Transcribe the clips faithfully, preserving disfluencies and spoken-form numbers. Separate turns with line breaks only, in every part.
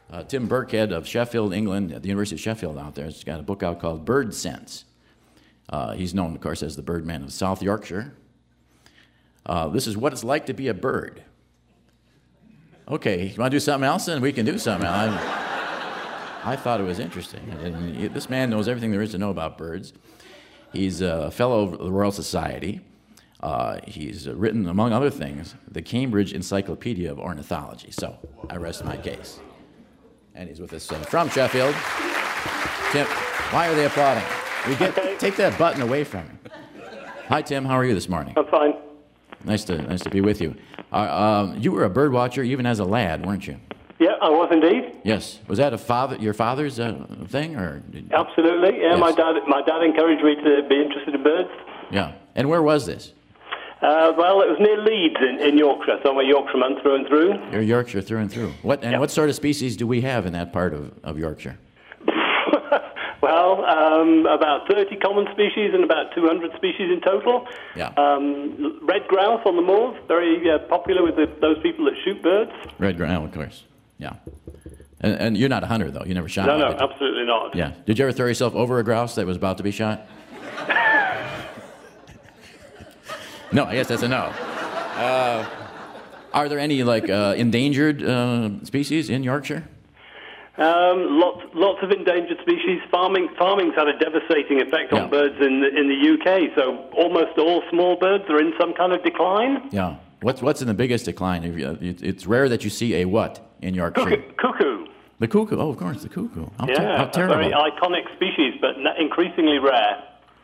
Uh, Tim Burkhead of Sheffield, England, at the University of Sheffield out there, has got a book out called Bird Sense. Uh, he's known, of course, as the Birdman of South Yorkshire. Uh, this is what it's like to be a bird. Okay, you want to do something else? Then we can do something else. I, I thought it was interesting. And he, this man knows everything there is to know about birds. He's a fellow of the Royal Society. Uh, he's written, among other things, the Cambridge Encyclopedia of Ornithology. So I rest my case. And he's with us uh, from Sheffield. Tim, why are they applauding? We get
okay.
Take that button away from him. Hi, Tim. How are you this morning?
I'm fine.
Nice to nice to be with you. Uh, um, you were a bird watcher even as a lad, weren't you?
Yeah, I was indeed.
Yes. Was that a father, your father's uh, thing, or? Did...
Absolutely. Yeah,
yes.
my dad. My dad encouraged me to be interested in birds.
Yeah. And where was this?
Uh, well, it was near Leeds in, in Yorkshire, so I'm a Yorkshireman through and through.
You're Yorkshire through and through. What and
yeah.
what sort of species do we have in that part of, of Yorkshire?
Well, um, about thirty common species and about two hundred species in total.
Yeah.
Um, red grouse on the moors, very uh, popular with the, those people that shoot birds.
Red grouse, of course. Yeah. And, and you're not a hunter, though. You never shot
No,
one,
no,
did you?
absolutely not.
Yeah. Did you ever throw yourself over a grouse that was about to be shot? No, I guess that's a no. Uh, are there any, like, uh, endangered uh, species in Yorkshire?
Um, lots, lots of endangered species. Farming, farming's had a devastating effect on
Yeah.
birds in the, in the U K. So almost all small birds are in some kind of decline.
Yeah. What's what's in the biggest decline? It's rare that you see a what in Yorkshire?
Cuckoo. cuckoo.
The cuckoo. Oh, of course, the cuckoo. How, ter-
Yeah,
how
a
terrible.
very iconic species, but n- increasingly rare.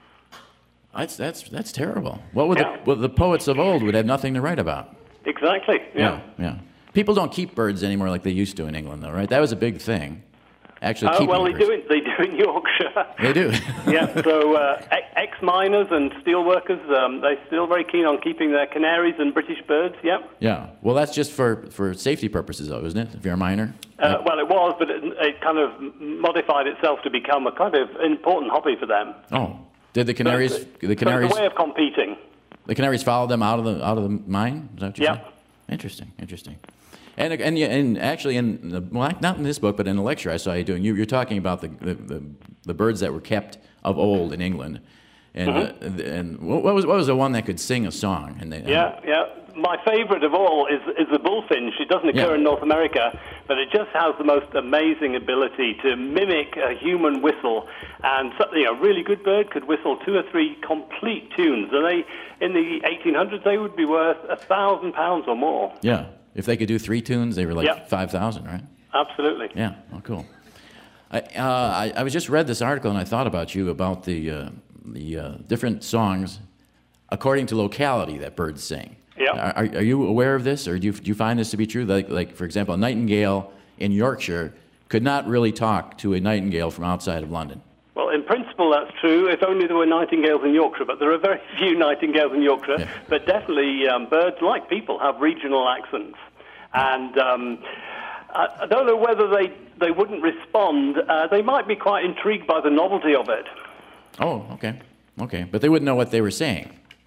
That's that's that's terrible. What would
Yeah.
the well, the poets of old would have nothing to write about?
Exactly. Yeah.
Yeah. yeah. People don't keep birds anymore like they used to in England, though, right? That was a big thing. Actually,
Uh,
keeping
well, they
birds.
do it. They do in Yorkshire.
They do.
Yeah. So uh, ex-miners and steel workers, um, they're still very keen on keeping their canaries and British birds. Yep.
Yeah. Well, that's just for, for safety purposes, though, isn't it? If you're a miner.
Uh, well, it was, but it, it kind of modified itself to become a kind of important hobby for them.
Oh. Did the canaries?
So,
The canaries.
so it's a way of competing.
The canaries follow them out of the out of the mine. Is that what you
Yeah.
said? Interesting. Interesting. And and you- and actually, in the, well, not in this book, but in a lecture I saw you doing, you, you're talking about the, the, the, the birds that were kept of old in England, and
Mm-hmm.
uh, and what was what was the one that could sing a song? And they,
Yeah, yeah. My favorite of all is is the bullfinch. It doesn't occur
Yeah.
in North America, but it just has the most amazing ability to mimic a human whistle. And so, you know, a really good bird could whistle two or three complete tunes. And they, in the eighteen hundreds, they would be worth a thousand pounds or more.
Yeah. If they could do three tunes, they were like
Yeah.
five thousand, right?
Absolutely.
Yeah. Oh, cool. I, uh, I I was just read this article and I thought about you about the uh, the uh, different songs according to locality that birds sing.
Yeah.
Are, are you aware of this, or do you, do you find this to be true? Like, like, for example, a nightingale in Yorkshire could not really talk to a nightingale from outside of London.
Well, in principle, that's true, if only there were nightingales in Yorkshire, but there are very few nightingales in Yorkshire.
Yeah.
But definitely, um, birds, like people, have regional accents. And um, I, I don't know whether they, they wouldn't respond. Uh, they might be quite intrigued by the novelty of it.
Oh, okay. Okay. But they wouldn't know what they were saying.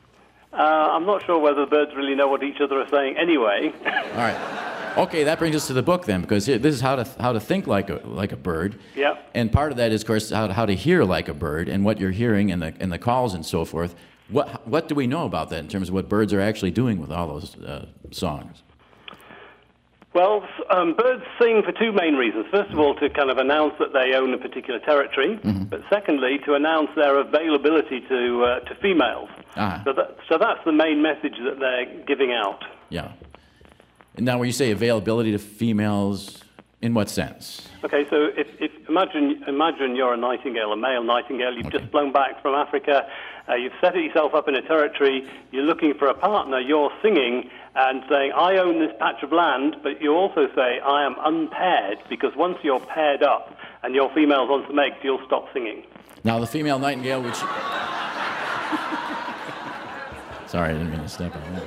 Uh, I'm not sure whether birds really know what each other are saying anyway.
All right. Okay, that brings us to the book then, because here, this is how to how to think like a like a bird.
Yeah.
And part of that is, of course, how to, how to hear like a bird and what you're hearing and the and the calls and so forth. What what do we know about that in terms of what birds are actually doing with all those uh, songs?
Well, um, birds sing for two main reasons. First of all, to kind of announce that they own a particular territory,
Mm-hmm.
but secondly, to announce their availability to uh, to females.
Ah.
So, that, so that's the main message that they're giving out.
Yeah. And now, when you say availability to females, in what sense?
Okay, so if, if imagine imagine you're a nightingale, a male nightingale. You've
Okay.
just flown back from Africa. Uh, you've set yourself up in a territory. You're looking for a partner. You're singing and saying, "I own this patch of land," but you also say, "I am unpaired," because once you're paired up and your female's on some eggs, you'll stop singing.
Now, the female nightingale, which sorry, I didn't mean to step on that.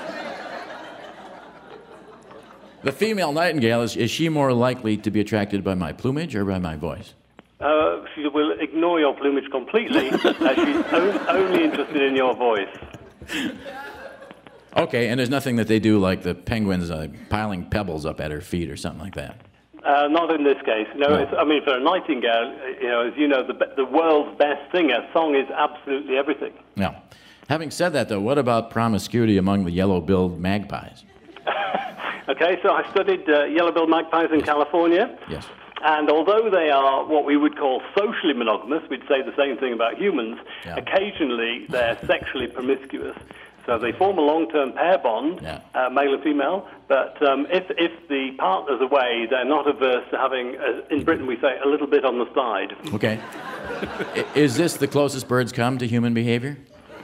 The female nightingale, is, is she more likely to be attracted by my plumage or by my voice?
Uh, she will ignore your plumage completely, as she's on, only interested in your voice.
Okay, and there's nothing that they do like the penguins uh, piling pebbles up at her feet or something like that.
Uh, not in this case. No,
No.
It's, I mean, for a nightingale, you know, as you know, the, be- the world's best singer, song is absolutely everything.
Now, having said that, though, what about promiscuity among the yellow-billed magpies?
Okay, so I studied uh, yellow-billed magpies in California.
Yes.
And although they are what we would call socially monogamous, we'd say the same thing about humans,
Yeah.
occasionally they're sexually promiscuous. So they form a long-term pair bond,
Yeah.
uh, male and female, but um, if, if the partner's away, they're not averse to having, uh, in Britain we say, a little bit on the side.
Okay. I- Is this the closest birds come to human behavior?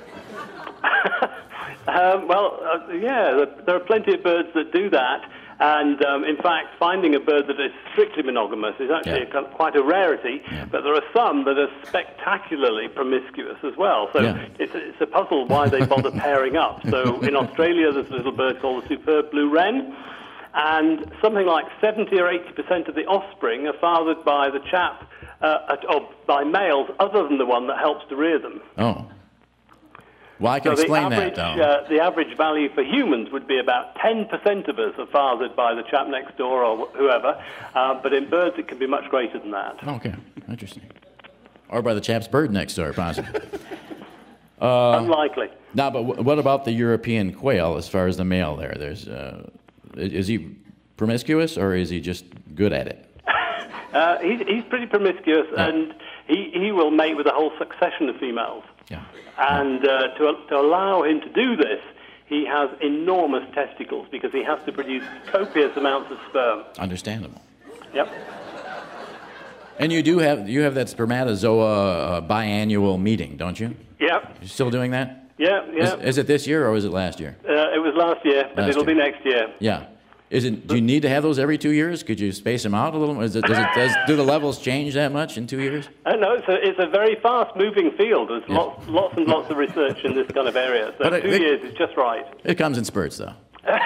Um, well, uh, yeah, there, there are plenty of birds that do that. And, um, in fact, finding a bird that is strictly monogamous is actually
Yeah.
a, quite a rarity,
Yeah.
but there are some that are spectacularly promiscuous as well. So
Yeah.
it's, a- it's a puzzle why they bother pairing up. So in Australia, there's a little bird called the superb blue wren, and something like seventy or eighty percent of the offspring are fathered by the chap, uh, at, or by males other than the one that helps to rear them.
Oh. Well, I can
So the
explain
average,
that, though.
uh, the average value for humans would be about ten percent of us are fathered by the chap next door or wh- whoever, uh, but in birds it can be much greater than that.
Okay, interesting. Or by the chap's bird next door, possibly.
Unlikely.
Now, but w- what about the European quail as far as the male there? There's, uh, i- is he promiscuous or is he just good at it?
Uh, he's, he's pretty promiscuous,
Yeah.
and he, he will mate with a whole succession of females.
Yeah.
And uh, to, to allow him to do this, he has enormous testicles because he has to produce copious amounts of sperm.
Understandable.
Yep.
And you do have you have that spermatozoa uh, biannual meeting, don't you?
Yep.
You still doing that?
Yeah, yeah.
Is, is it this year or was it last year?
Uh, it was last year, but
Last
it'll
year.
be next year.
Yeah. Is it? Do you need to have those every two years? Could you space them out a little? Is it, does it? Does, do the levels change that much in two years?
I know it's a, it's a very fast-moving field. There's
Yeah.
lots, lots and lots of research in this kind of area. So
But it-
two
it-
years is just right.
It comes in spurts, though.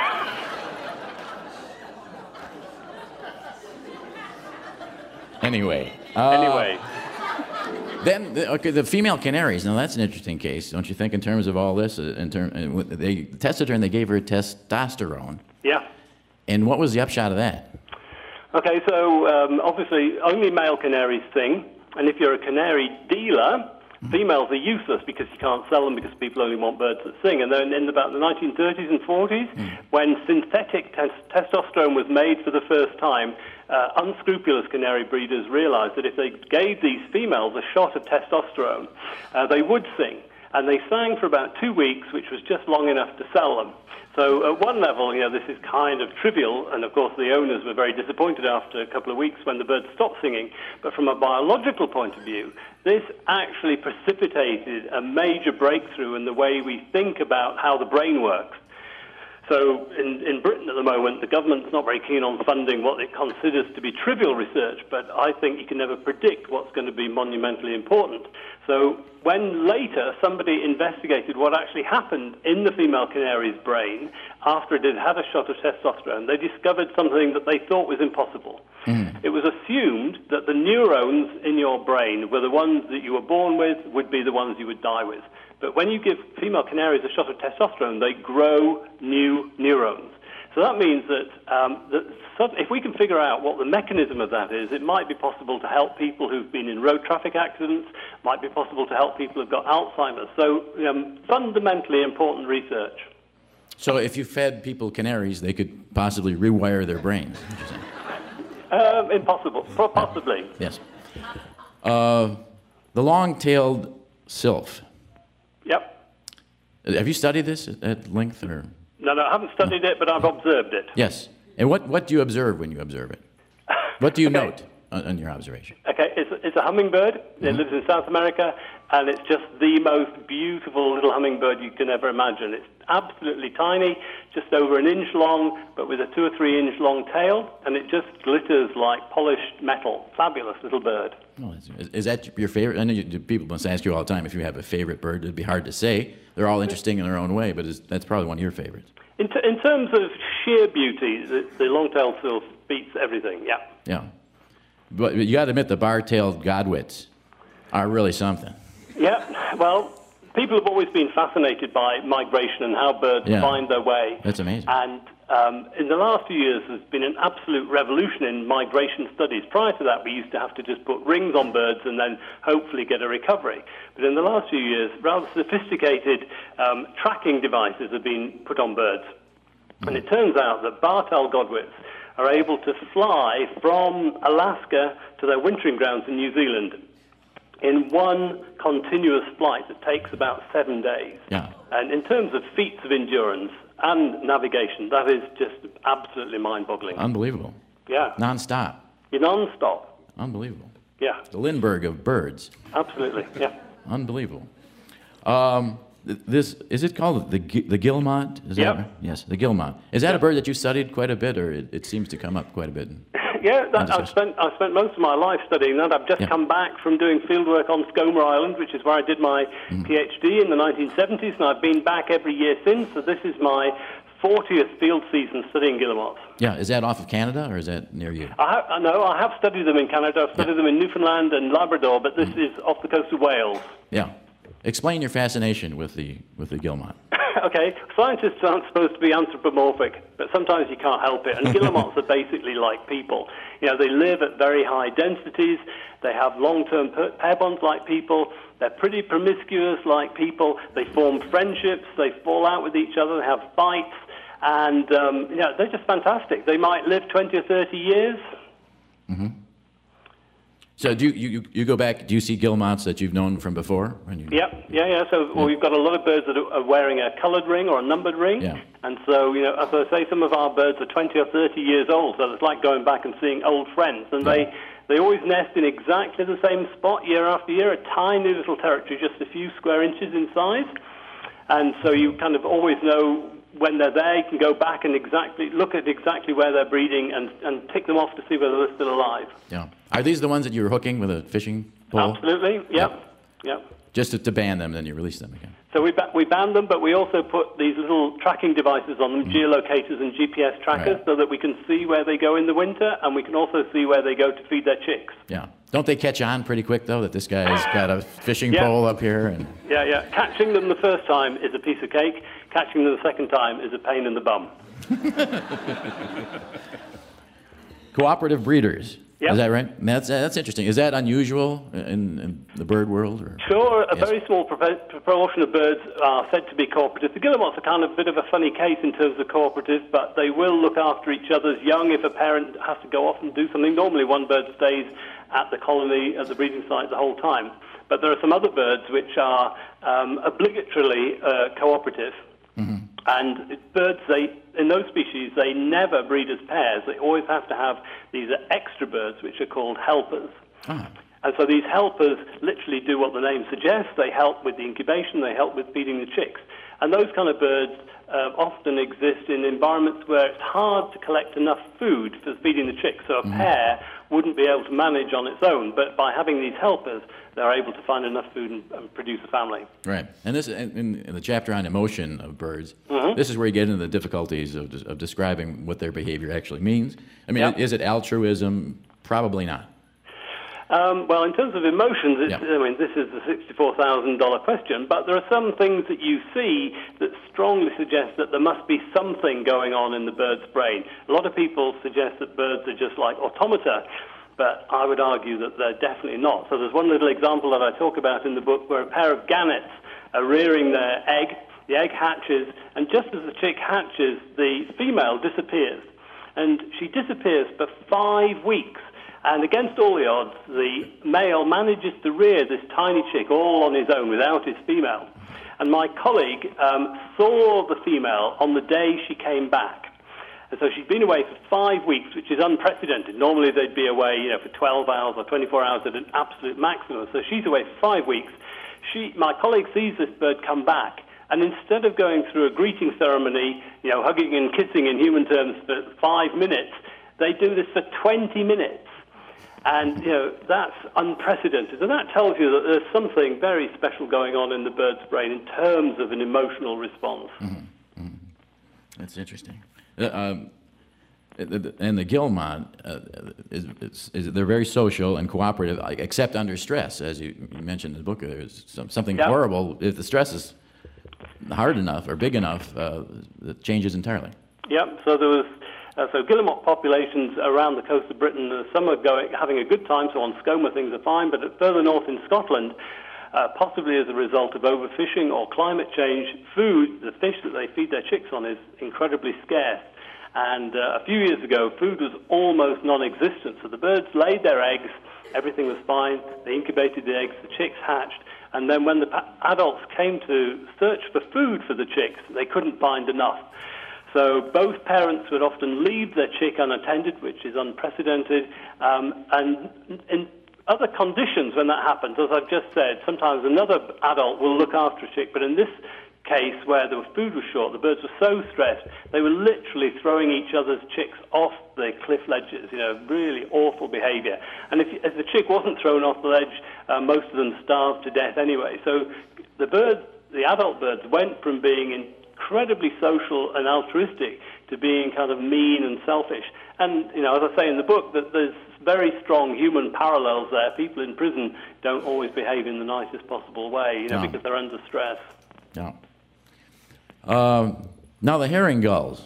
Anyway. Uh,
Anyway,
Then, the, okay, the female canaries. Now that's an interesting case, don't you think? In terms of all this, uh, in term, uh, with- they tested her and they gave her testosterone.
yeah.
And what was the upshot of that?
Okay, so um, obviously only male canaries sing, and if you're a canary dealer, females are useless because you can't sell them because people only want birds that sing. And then in about the nineteen thirties and forties, when synthetic tes- testosterone was made for the first time, uh, unscrupulous canary breeders realized that if they gave these females a shot of testosterone, uh, they would sing. And they sang for about two weeks, which was just long enough to sell them. So at one level, you know, this is kind of trivial, and of course the owners were very disappointed after a couple of weeks when the birds stopped singing. But from a biological point of view, this actually precipitated a major breakthrough in the way we think about how the brain works. So in, in Britain at the moment, the government's not very keen on funding what it considers to be trivial research, but I think you can never predict what's going to be monumentally important. So when later somebody investigated what actually happened in the female canary's brain after it had had a shot of testosterone, they discovered something that they thought was impossible. Mm. It was assumed that the neurons in your brain were the ones that you were born with, would be the ones you would die with. But when you give female canaries a shot of testosterone, they grow new neurons. So that means that, um, that if we can figure out what the mechanism of that is, it might be possible to help people who've been in road traffic accidents, might be possible to help people who've got Alzheimer's. So um, fundamentally important research.
So if you fed people canaries, they could possibly rewire their brains.
Um, impossible, possibly.
Yes. Uh, the long-tailed sylph.
Yep.
Have you studied this at length, or?
No, no, I haven't studied it, but I've observed it.
Yes. And what, what do you observe when you observe it? What do you
Okay.
note on, on your observation?
Okay, it's, it's a hummingbird. It
Mm-hmm.
lives in South America, and it's just the most beautiful little hummingbird you can ever imagine. It's absolutely tiny, just over an inch long, but with a two or three inch long tail, and it just glitters like polished metal. Fabulous little bird.
Oh, is, is that your favorite? I know you, people must ask you all the time if you have a favorite bird. It'd be hard to say. They're all interesting in their own way, but is, that's probably one of your favorites.
In, t- in terms of sheer beauty, the, the long-tailed sylph beats everything, yeah.
Yeah. But you got to admit the bar-tailed godwits are really something.
Yeah, well, people have always been fascinated by migration and how birds
Yeah.
find their way.
That's amazing.
And um, in the last few years, there's been an absolute revolution in migration studies. Prior to that, we used to have to just put rings on birds and then hopefully get a recovery. But in the last few years, rather sophisticated um, tracking devices have been put on birds. And it turns out that Bartel godwits are able to fly from Alaska to their wintering grounds in New Zealand in one continuous flight that takes about seven days.
Yeah.
And in terms of feats of endurance and navigation, that is just absolutely mind-boggling.
Unbelievable.
Yeah.
Non-stop.
You're non-stop.
Unbelievable.
Yeah.
The Lindbergh of birds.
Absolutely, yeah.
Unbelievable. Um, th- this is it called the Gi- the Guillemot? Is that
Yep.
right? Yes, the Guillemot. Is that
Yep.
a bird that you studied quite a bit, or it, it seems to come up quite a bit?
Yeah, that, I've
Understood.
spent I've spent most of my life studying that. I've just
Yeah.
come back from doing fieldwork on Skomer Island, which is where I did my
Mm-hmm.
PhD in the nineteen seventies, and I've been back every year since. So this is my fortieth field season studying guillemots.
Yeah, is that off of Canada, or is that near you?
I have, I know I have studied them in Canada. I've studied
Yeah.
them in Newfoundland and Labrador, but this is off the coast of Wales.
Yeah. Explain your fascination with the with the Guillemot.
Okay, scientists aren't supposed to be anthropomorphic, but sometimes you can't help it. And guillemots are basically like people. You know, they live at very high densities. They have long-term pa- pair bonds like people. They're pretty promiscuous like people. They form friendships. They fall out with each other. They have fights. And, um, you know, they're just fantastic. They might live twenty or thirty years.
So do you, you you go back? Do you see guillemots that you've known from before? When you,
Yep, yeah, yeah. So well, we've got a lot of birds that are wearing a coloured ring or a numbered ring.
Yeah.
And so, you know, as I say, some of our birds are twenty or thirty years old, so it's like going back and seeing old friends. And they, they always nest in exactly the same spot year after year, a tiny little territory, just a few square inches in size. And so you kind of always know when they're there. You can go back and exactly look at exactly where they're breeding and, and tick them off to see whether they're still alive.
Yeah. Are these the ones that you were hooking with a fishing pole?
Absolutely, yep, yep.
Just to, to ban them, then you release them again.
So we, ba- we banned them, but we also put these little tracking devices on them, geolocators and G P S trackers,
Right.
so that we can see where they go in the winter, and we can also see where they go to feed their chicks.
Yeah. Don't they catch on pretty quick, though, that this guy's got a fishing
Yeah.
pole up here? And
Yeah, yeah. Catching them the first time is a piece of cake. Catching them the second time is a pain in the bum.
cooperative breeders.
Yep.
Is that right? That's that's interesting. Is that unusual in, in the bird world? Or?
Sure, a
Yes.
very small propo- proportion of birds are said to be cooperative. The guillemots are kind of a bit of a funny case in terms of cooperative, but they will look after each other's young if a parent has to go off and do something. Normally one bird stays at the colony, at the breeding site the whole time. But there are some other birds which are um, obligatorily uh, cooperative. Mm-hmm. And birds, they in those species, they never breed as pairs. They always have to have these extra birds, which are called helpers.
Ah.
And so these helpers literally do what the name suggests. They help with the incubation. They help with feeding the chicks. And those kind of birds uh, often exist in environments where it's hard to collect enough food for feeding the chicks. So a mm-hmm. pair wouldn't be able to manage on its own. But by having these helpers, they're able to find enough food and, and produce a family.
Right. And this in, in the chapter on emotion of birds,
mm-hmm.
this is where you get into the difficulties of, of describing what their behavior actually means. I mean,
Yep.
is it altruism? Probably not.
Um, well, in terms of emotions, it's,
Yep.
I mean, this is the sixty-four thousand dollars question, but there are some things that you see that strongly suggest that there must be something going on in the bird's brain. A lot of people suggest that birds are just like automata, but I would argue that they're definitely not. So there's one little example that I talk about in the book where a pair of gannets are rearing their egg. The egg hatches, and just as the chick hatches, the female disappears. And she disappears for five weeks. And against all the odds, the male manages to rear this tiny chick all on his own without his female. And my colleague um, saw the female on the day she came back. And so she'd been away for five weeks, which is unprecedented. Normally they'd be away, you know, for twelve hours or twenty-four hours at an absolute maximum. So she's away for five weeks. She, my colleague sees this bird come back. And instead of going through a greeting ceremony, you know, hugging and kissing in human terms for five minutes, they do this for twenty minutes. And, you know, that's unprecedented. And that tells you that there's something very special going on in the bird's brain in terms of an emotional response.
Mm-hmm. Mm-hmm. That's interesting. Uh, um, and the guillemot, uh, is, is, is they're very social and cooperative, except under stress, as you, you mentioned in the book. There's some, something
Yep.
horrible. If the stress is hard enough or big enough, uh, it changes entirely.
Yep. So there was uh, so guillemot populations around the coast of Britain. Uh, some are going having a good time. So on Scoma things are fine, but further north in Scotland, uh, possibly as a result of overfishing or climate change, food, the fish that they feed their chicks on, is incredibly scarce. And uh, a few years ago, food was almost non-existent. So the birds laid their eggs, everything was fine. They incubated the eggs, the chicks hatched. And then when the pa- adults came to search for food for the chicks, they couldn't find enough. So both parents would often leave their chick unattended, which is unprecedented. Um, and in other conditions when that happens, as I've just said, sometimes another adult will look after a chick. But in this case, where the food was short, the birds were so stressed, they were literally throwing each other's chicks off the cliff ledges, you know, really awful behavior. And if, if the chick wasn't thrown off the ledge, uh, most of them starved to death anyway. So the birds, the adult birds, went from being incredibly social and altruistic to being kind of mean and selfish. And, you know, as I say in the book, that there's very strong human parallels there. People in prison don't always behave in the nicest possible way, you know,
No.
because they're under stress.
Yeah. Um, now the herring gulls.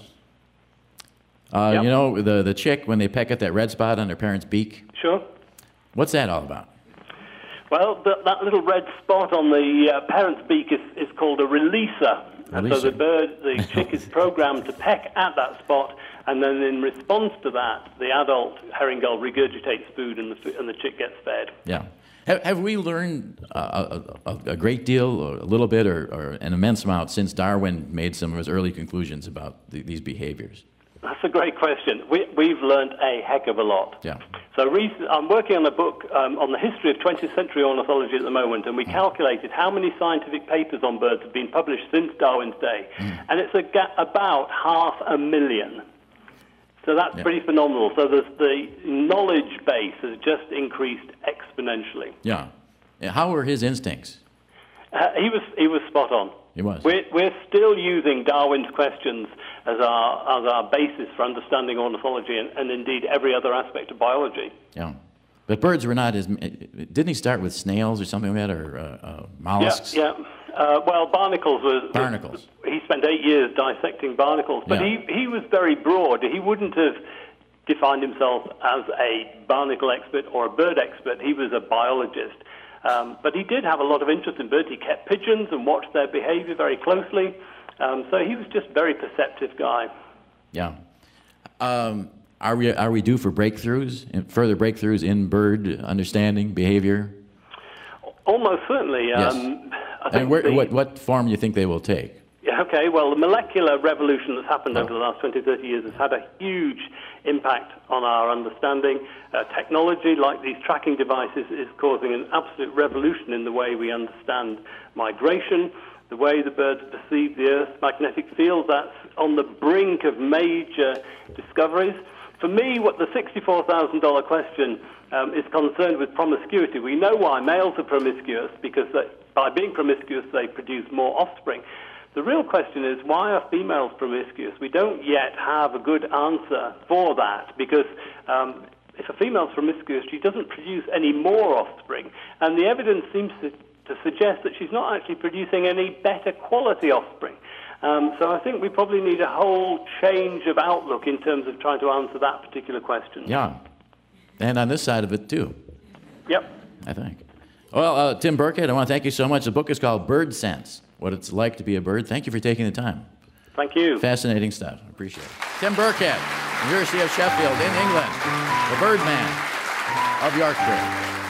Uh,
Yep.
You know, the, the chick, when they peck at that red spot on their parent's beak,
Sure.
what's that all about?
Well, the, that little red spot on the uh, parent's beak is, is called a releaser. And so
Releaser.
the bird, the chick is programmed to peck at that spot, and then in response to that, the adult herring gull regurgitates food and the, fo- and the chick gets fed.
Yeah. Have, have we learned uh, a, a, a great deal, or a little bit, or, or an immense amount since Darwin made some of his early conclusions about the, these behaviors?
That's a great question. We, we've learned a heck of a lot.
Yeah.
So recent, I'm working on a book um, on the history of twentieth century ornithology at the moment, and we calculated how many scientific papers on birds have been published since Darwin's day, mm. and it's a ga- about half a million. So that's
Yeah.
pretty phenomenal. So there's, the knowledge base has just increased exponentially.
Yeah. Yeah, how were his instincts?
Uh, he was he was spot on.
He was.
We're, we're still using Darwin's questions as our as our basis for understanding ornithology and, and indeed every other aspect of biology.
Yeah. But birds were not as... Didn't he start with snails or something like that, or uh, uh, mollusks?
Yeah, yeah. Uh, well, barnacles was...
Barnacles.
He spent eight years dissecting barnacles, but
Yeah.
he, he was very broad. He wouldn't have defined himself as a barnacle expert or a bird expert. He was a biologist. Um, but he did have a lot of interest in birds. He kept pigeons and watched their behavior very closely. Um, so he was just a very perceptive guy.
Yeah. Um, are we are we due for breakthroughs, further breakthroughs in bird understanding, behavior?
Almost certainly.
Yes.
Um, I think
And where,
the-
what what form do you think they will take?
Yeah, okay, well, the molecular revolution that's happened
Oh.
over the last twenty, thirty years has had a huge impact on our understanding. Uh, technology, like these tracking devices, is causing an absolute revolution in the way we understand migration, the way the birds perceive the Earth's magnetic field. That's on the brink of major discoveries. For me, what the sixty-four thousand dollars question um, is concerned with promiscuity. We know why males are promiscuous, because they, by being promiscuous, they produce more offspring. The real question is, why are females promiscuous? We don't yet have a good answer for that, because um, if a female's promiscuous, she doesn't produce any more offspring, and the evidence seems to, to suggest that she's not actually producing any better quality offspring. Um, so I think we probably need a whole change of outlook in terms of trying to answer that particular question.
Yeah. And on this side of it, too,
Yep.
I think. Well, uh, Tim Burkhead, I want to thank you so much. The book is called Bird Sense, What It's Like to Be a Bird. Thank you for taking the time.
Thank you.
Fascinating stuff. I appreciate it. Tim Burkhead, University of Sheffield in England, the Birdman of Yorkshire.